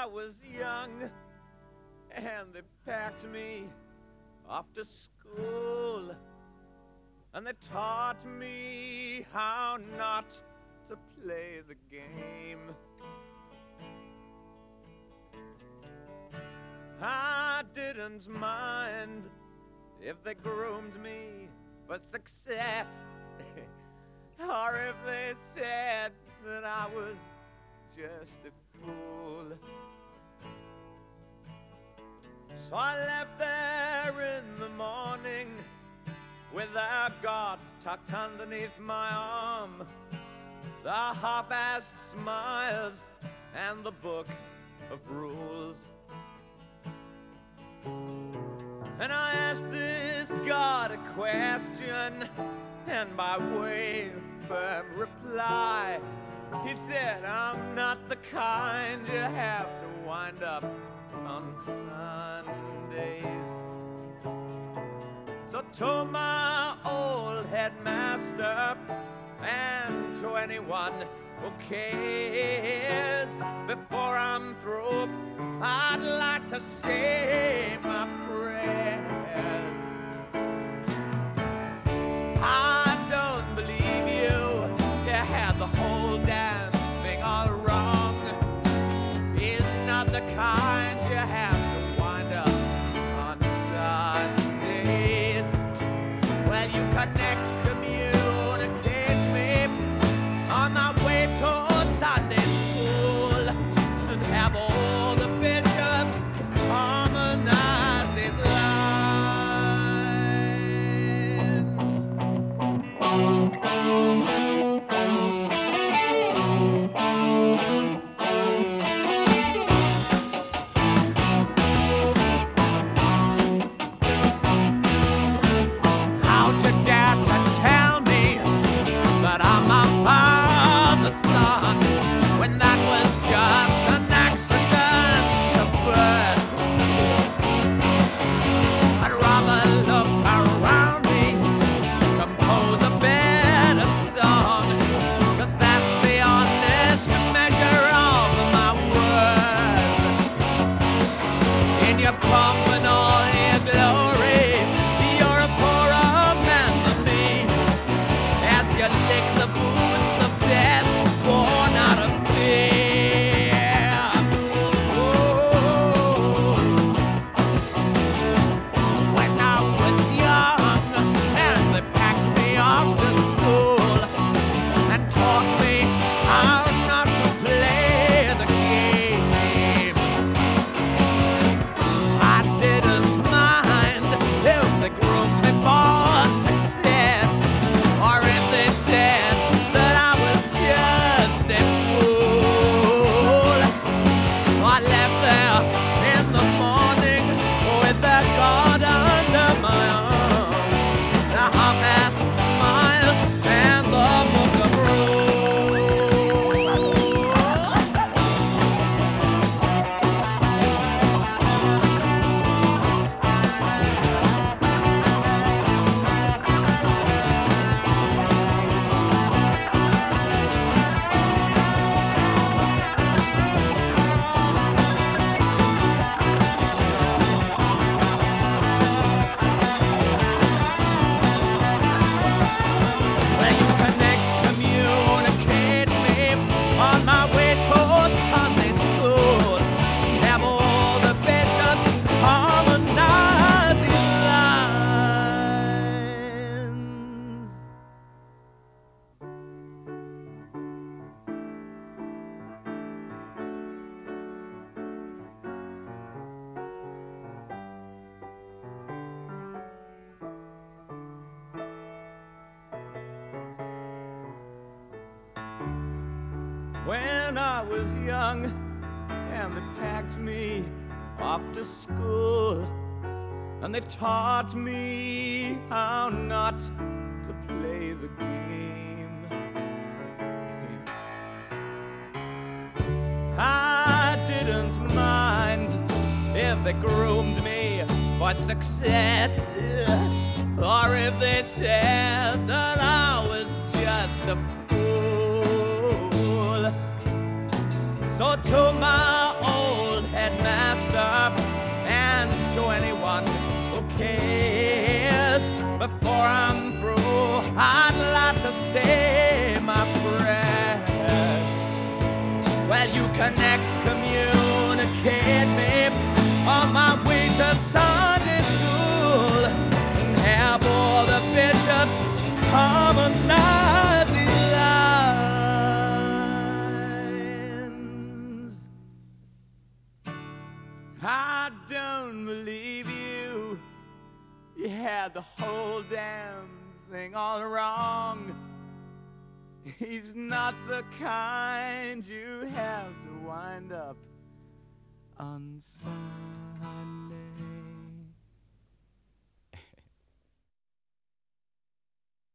I was young and they packed me off to school, and they taught me how not to play the game. I didn't mind if they groomed me for success, or if they said that I was just a fool. So I left there in the morning with a God tucked underneath my arm, the half-assed smiles and the book of rules. And I asked this God a question, and by way of firm reply, he said, I'm not the kind you have to wind up on Sundays. So to my old headmaster and to anyone who cares, before I'm through, I'd like to say my prayers. I don't believe you had the whole damn thing all wrong. He's not the kind you have to wind up on Sundays. Well, you can excommunicate me on my way to Sunday school and have all the bishops harmonize these How'd you dare to tell me that I'm my father's son, when that was just an accident of birth? I'd rather look around me, compose a better song, 'cause that's the honest measure of my worth. In your pomp and all your glory, you're a poorer man than me, as you lick the boots of death, born out of fear. Oh, when I was young and they packed me off to school and taught me how not to play the game, I didn't mind if they groomed me for success, or if they said that I was just a fool. I left there in the morning with that God under my arm, the half-assed smile and the book of rules. Well, you can excommunicate me on my way to Sunday school. Have all the bishops harmonize these lines. When I was young and they packed me off to school, and they taught me how not to play the game, I didn't mind if they groomed me for success, or if they said that I was just a fool. So to my old to anyone who cares. Before I'm through, I'd like to say my prayers. Well, you can excommunicate me on my way to Sunday school and have all the bishops harmonize these lines. I don't believe you. You had the whole damn thing all wrong. He's not the kind you have to wind up on some.